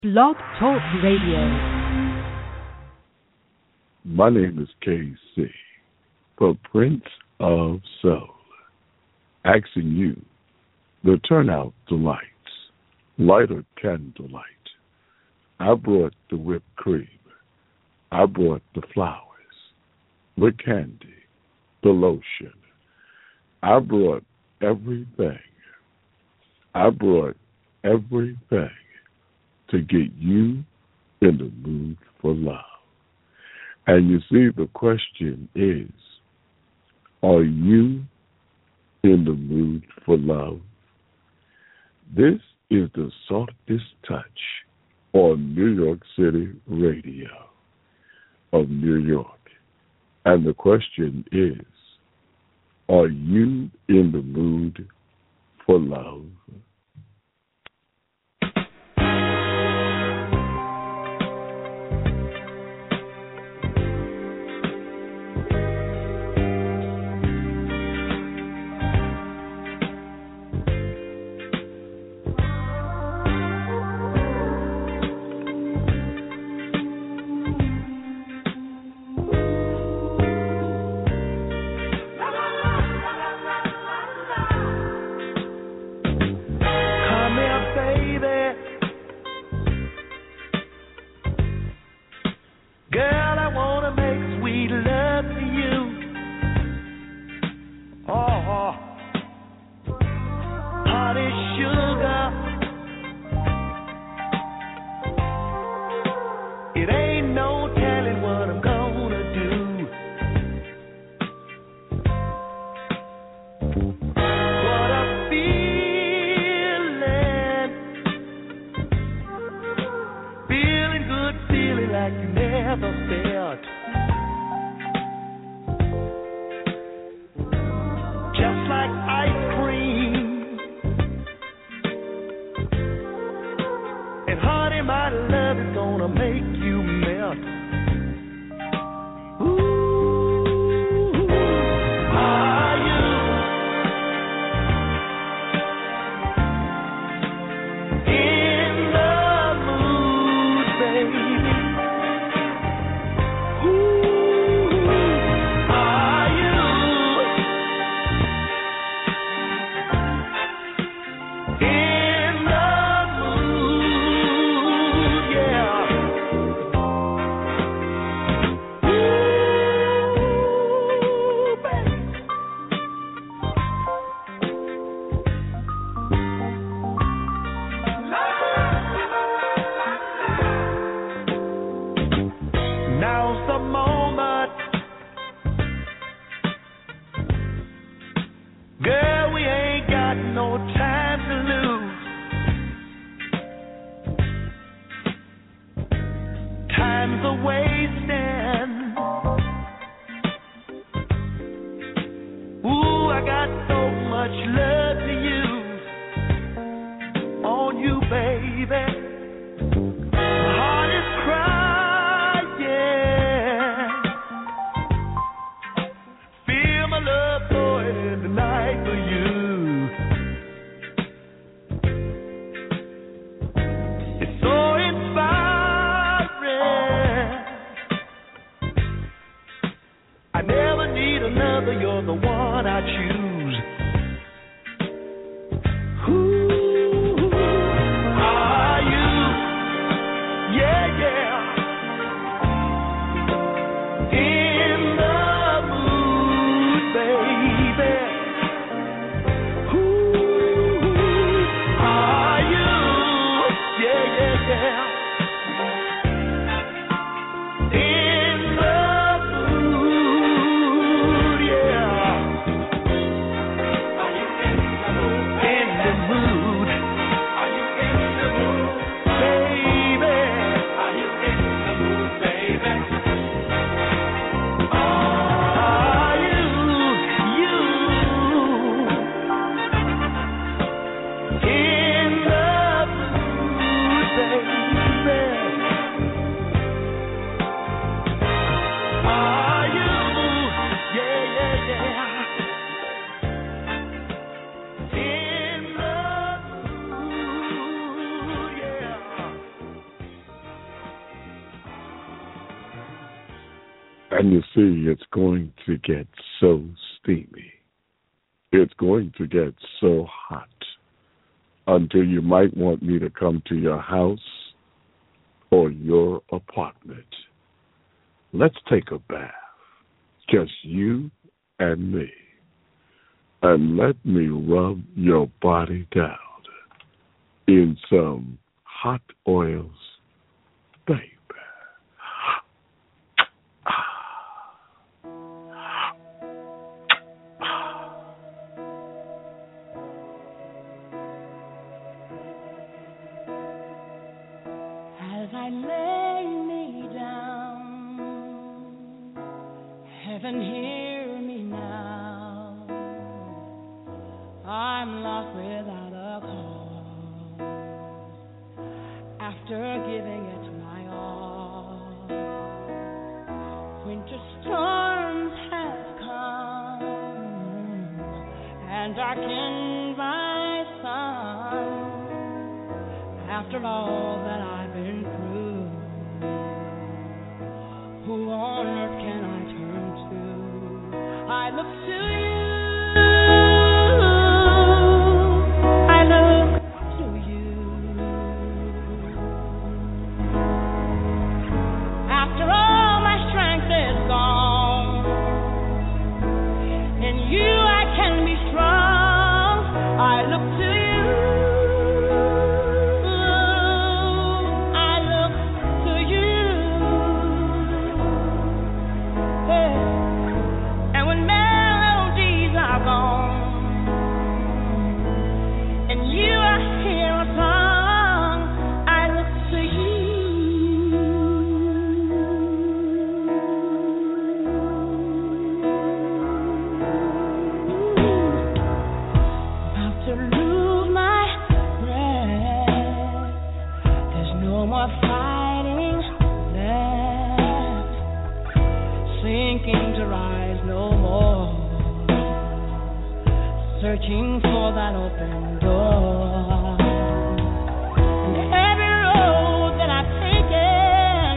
Blog Talk Radio. My name is KC, for Prince of Soul, asking you to turn out the lights, light a candlelight. I brought the whipped cream. I brought the flowers, the candy, the lotion. I brought everything. I brought everything to get you in the mood for love. And you see, the question is, are you in the mood for love? This is the softest touch on New York City radio of New York. And the question is, are you in the mood for love? And you see, it's going to get so steamy. It's going to get so hot until you might want me to come to your house or your apartment. Let's take a bath, just you and me, and let me rub your body down in some hot oils, baby. As I lay me down, heaven hear me now. I'm lost without a cause. After giving it my all, winter storms have come and darkened my sun. After all that I've been through, who on earth can I turn to? I look to you. I look to you. After all my strength is gone, in you I can be strong. I look to you. Searching for that open door. And every road that I've taken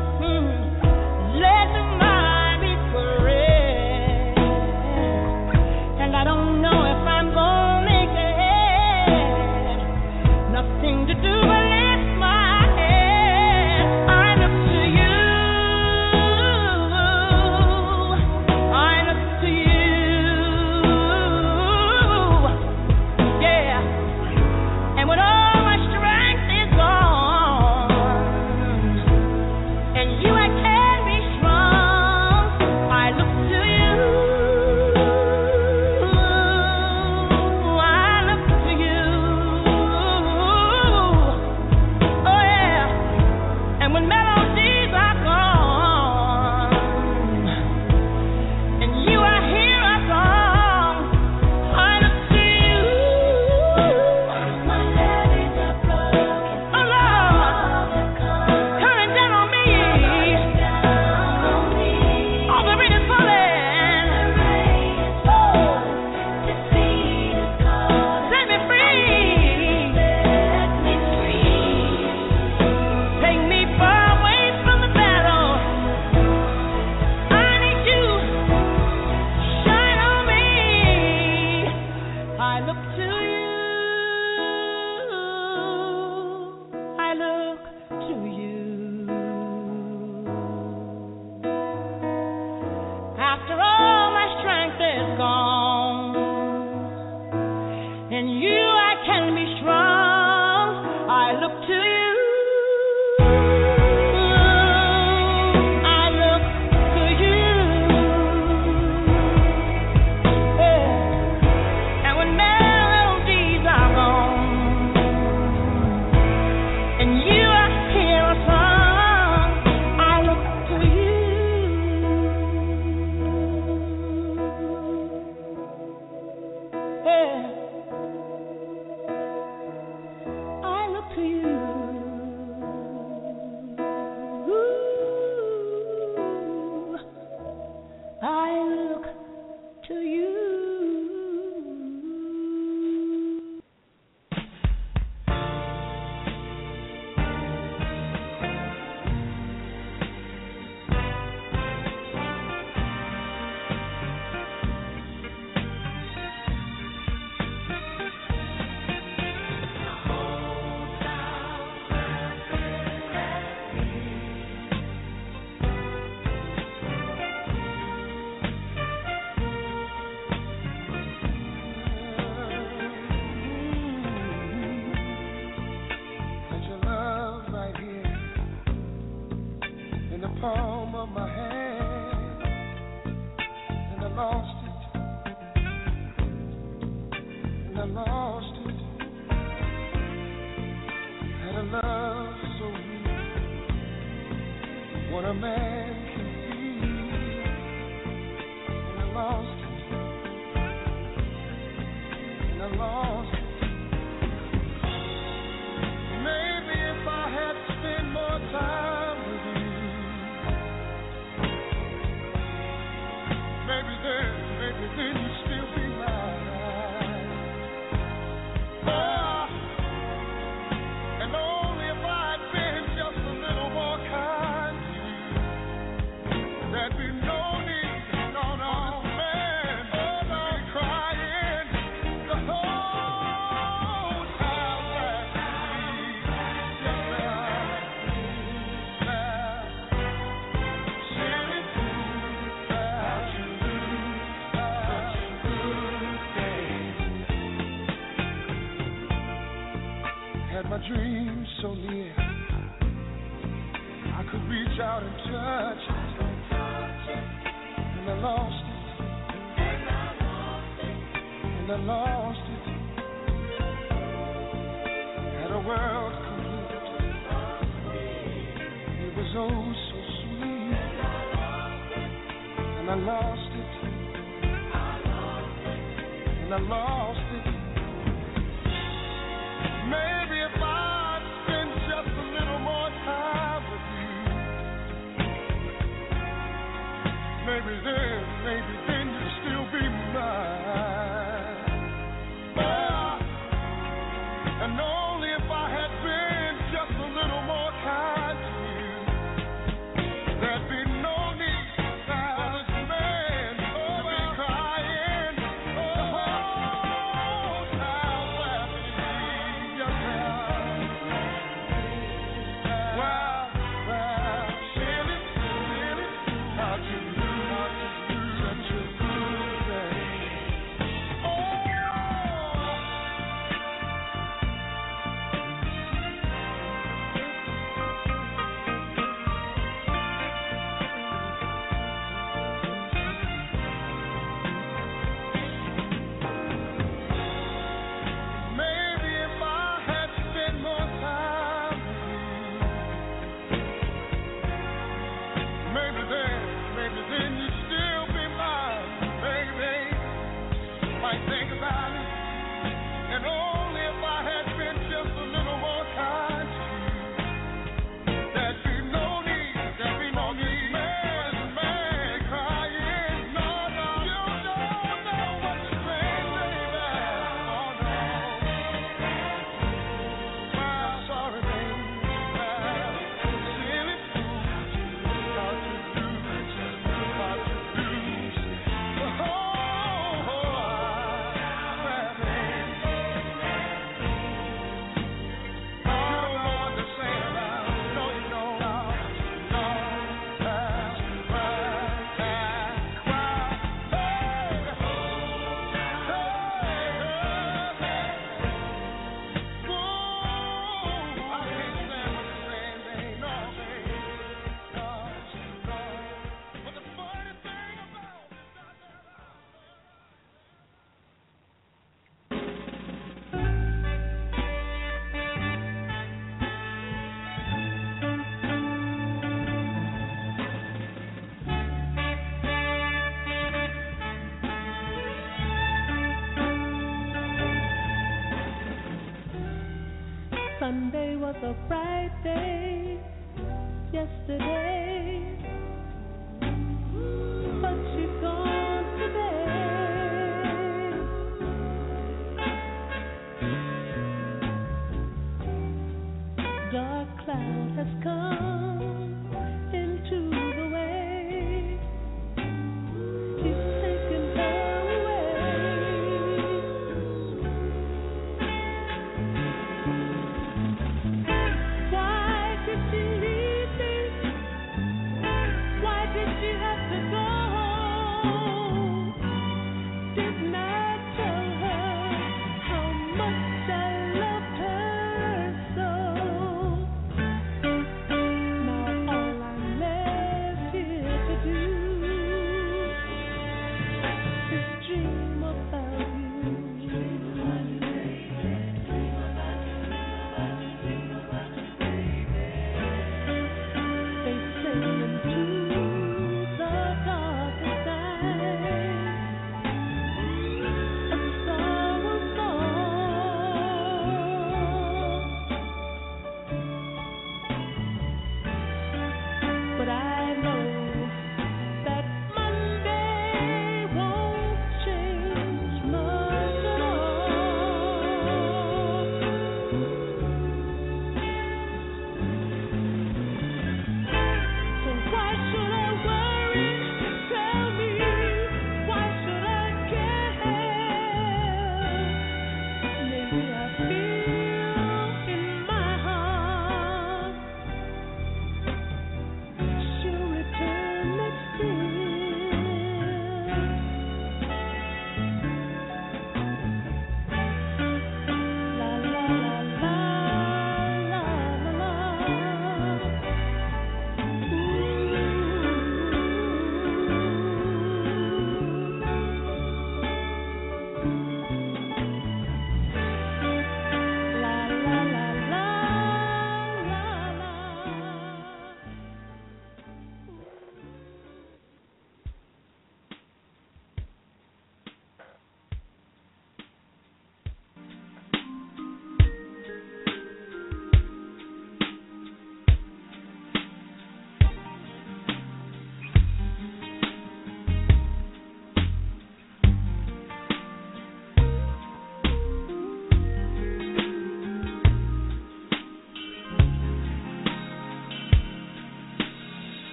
led to my regret. And I don't know if I'm gonna make it. Nothing to do but lift my head. I look to you. I look to you. And you are here. a man can feel, and I lost it, and I lost it. Maybe if I had spent more time with you, maybe then you'd still be mine. Oh, and only if I had been just a little more kind to you, there'd be no need, no, man, to be crying the whole time that we had my dreams so near, I could reach out and touch it, and I lost it, and I lost it. Had a world complete, it was oh so sweet, and I lost it, and I lost it. Maybe if I'd spent just a little more time with you, maybe then you'd still be mine. And only if I had been just a little more kind to you, there'd be no need for this man to be crying the whole time laughing. Sunday was a bright day yesterday, but she's gone today. Dark cloud has come into the way. He's taken her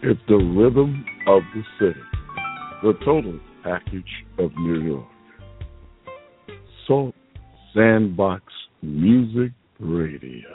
It's the rhythm of the city, the total package of New York. Salt Sandbox Music Radio.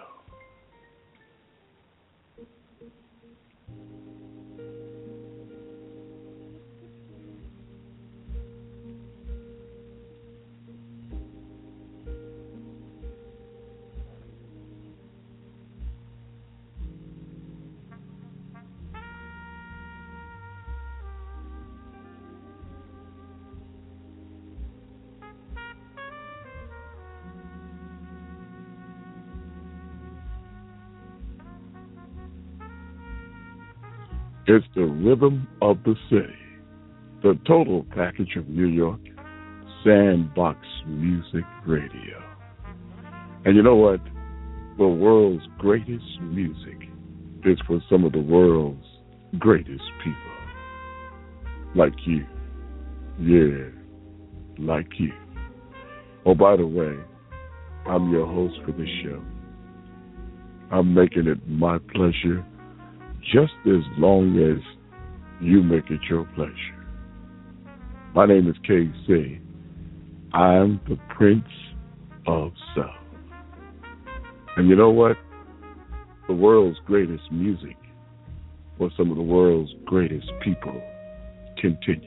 It's the rhythm of the city, the total package of New York, Sandbox Music Radio. And you know what? The world's greatest music is for some of the world's greatest people. Like you. Yeah, like you. Oh, by the way, I'm your host for this show. I'm making it my pleasure just as long as you make it your pleasure. My name is KC. I'm the Prince of Soul. And you know what? The world's greatest music for some of the world's greatest people continues.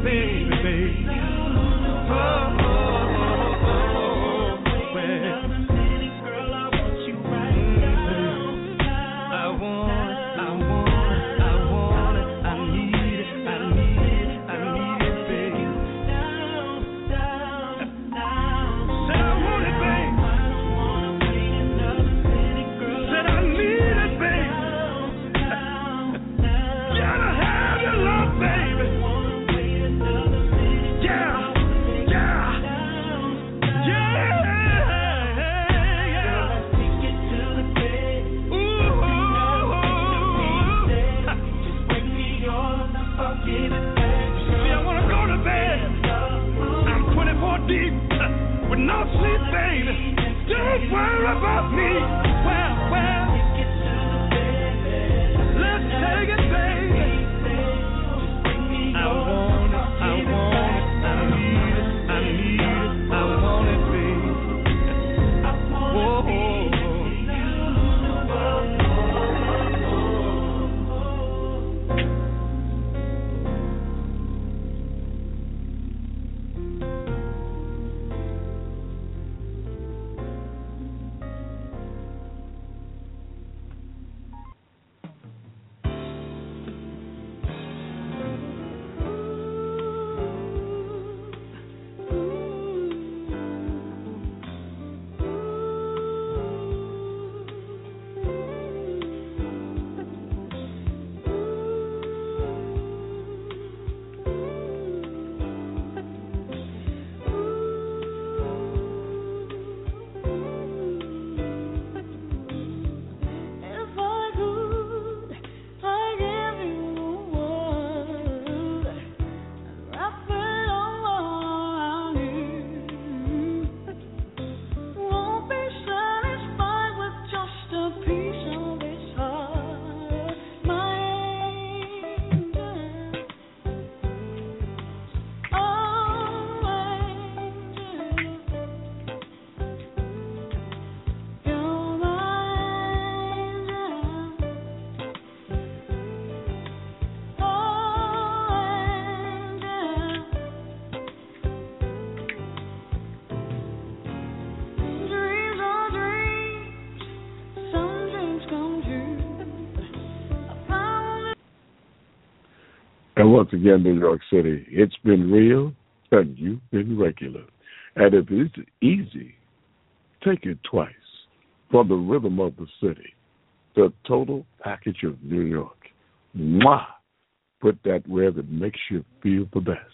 And once again, New York City, it's been real and you've been regular. And if it's easy, take it twice. For the rhythm of the city, the total package of New York. Mwah! Put that where that makes you feel the best.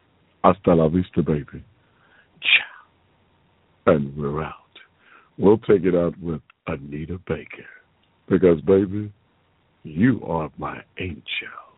Hasta la vista, baby. Ciao. And we're out. We'll take it out with Anita Baker. Because, baby, you are my angel.